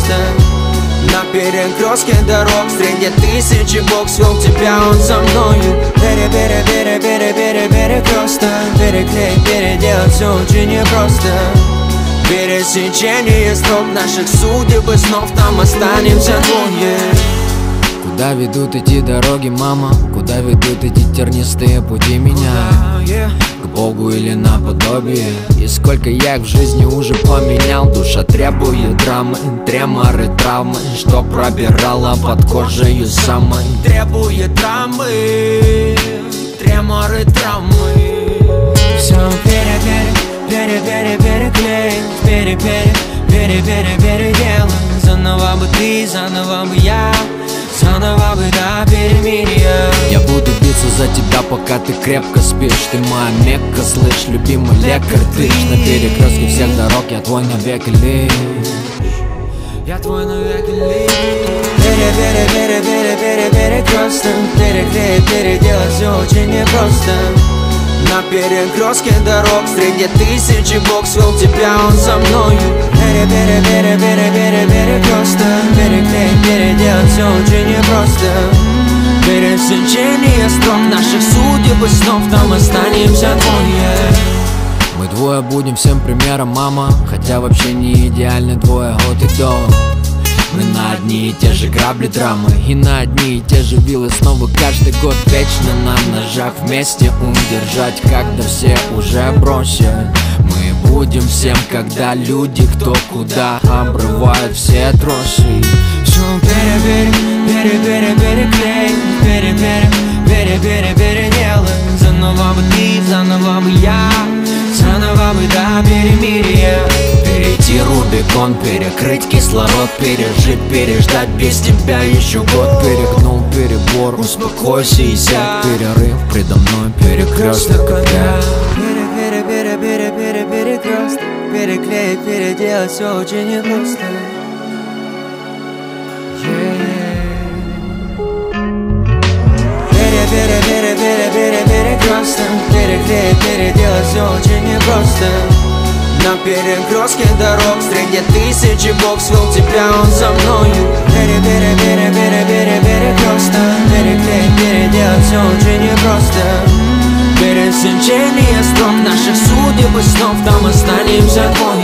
непросто. На перекрестке дорог среди тысячи Бог свел тебя, он со мною. Перекресток, переклеить, переделать все очень непросто. Пересечение строк наших судеб и снов, там останемся двое. Куда ведут эти дороги, мама? Куда ведут эти тернистые пути меня? К Богу или наподобие? И сколько я их в жизни уже поменял. Душа требует драмы, треморы, травмы, что пробирала под кожей самой. Требует драмы, треморы, травмы. Все переделаем. Заново бы ты, заново бы я, заново бы до перемирия. Я буду биться за тебя, пока ты крепко спишь. Ты моя Мекка, слышь, любимый лекарь. Ты на перекрестке всех дорог, я твой навеки лишь. Я твой навеки лишь. Перекресток, переклеить, переделать все очень непросто. На перекрестке дорог среди тысячи Бог свел тебя, он со мною. Перекресток, переклеить, переделать все очень непросто. Пересечение строк наших судеб и снов, там останемся двое. Мы двое будем всем примером, мама, хотя вообще не идеальны двое от и до. Мы на одни и те же грабли драмы и на одни и те же вилы снова каждый год. Вечно на ножах вместе удержать, когда все уже бросят. Мы будем всем, когда люди кто куда обрывают все тросы. Все переделаем. Заново бы ты, заново бы я, заново бы до перемирия. Перейти Рубикон, перекрыть кислород, пережить, переждать без тебя еще год. Перегнул перебор, успокойся и сядь. Перерыв предо мной, перекресток опять. Перекресток, переклеить, переделать все очень непросто. Перекресток, переклеить, переделать все очень непросто. На перекрестке дорог среди тысячи Бог свел тебя, он со мною. Перекресток, переклеить, переделать все очень непросто. Пересечение строк наших судеб и снов, там останемся двое.